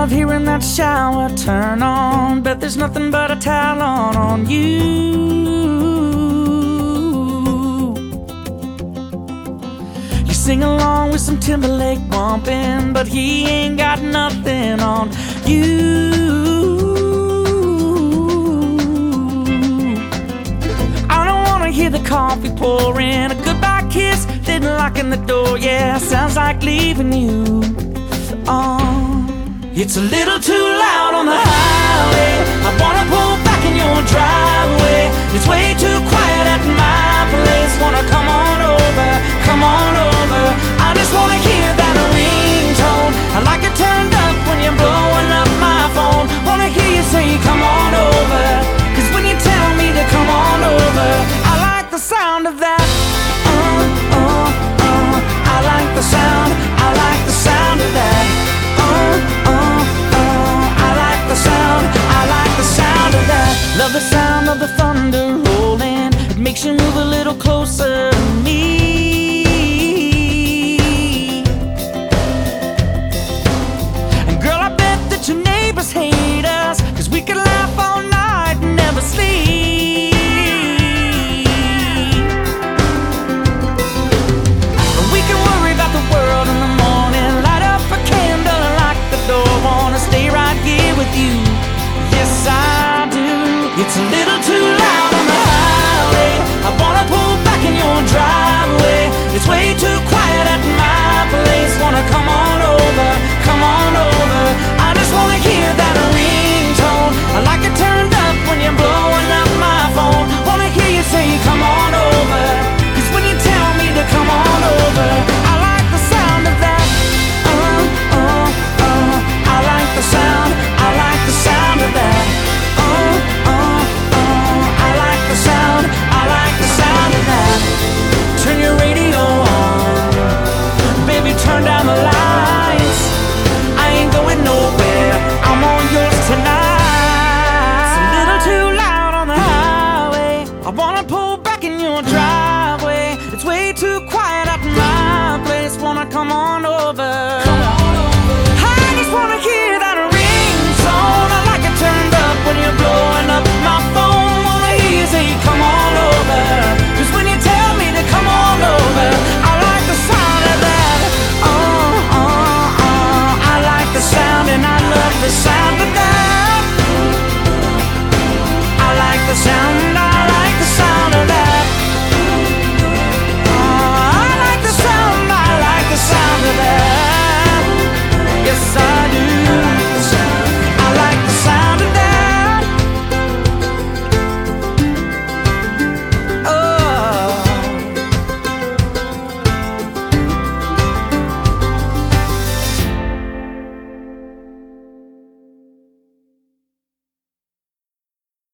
love hearing that shower turn on. Bet there's nothing but a towel on you. You sing along with some Timberlake bumping, but he ain't got nothing on you. I don't wanna hear the coffee pouring, a goodbye kiss, then locking the door. Yeah, sounds like leaving you. It's a little too loud on the highway. I wanna pull back in your driveway. It's way too quiet at my place. Wanna come on over, come on over. I just wanna hear that ringtone. I like it turned up when you're blowing up my phone. Wanna hear you say come on over, 'cause when you tell me to come on over, I like the sound of that. I like the sound, I like the sound of that. Love the sound of the thunder rolling. It makes you move a little closer to me. And girl, I bet that your neighbors hate us, 'cause we could laugh all night and never sleep. And we can worry about the world in the morning. Light up a candle and lock the door. Wanna stay right here with you. Yes, I do. It's a little too loud on the highway. I wanna pull back in your driveway. It's way too quiet at my place. Wanna come on over, come on over. I just wanna hear that ringtone. I like it turned up when you're blowing up my phone. Wanna hear you say come on over, 'cause when you tell me to come on over, I like the sound of that. I like the sound, I like the sound of that. Turn your radio on, baby, turn down the lights. I ain't going nowhere, I'm all yours tonight. It's a little too loud on the highway. I wanna pull back in your driveway. It's way too quiet at my place. Wanna come on over. I just wanna hear that ringtone. I like it turned up when you're blowing up my phone. Wanna hear you say come on over, 'cause when you tell me to come on over, I like the sound of that. I like the sound and I love the sound of that. I like the sound.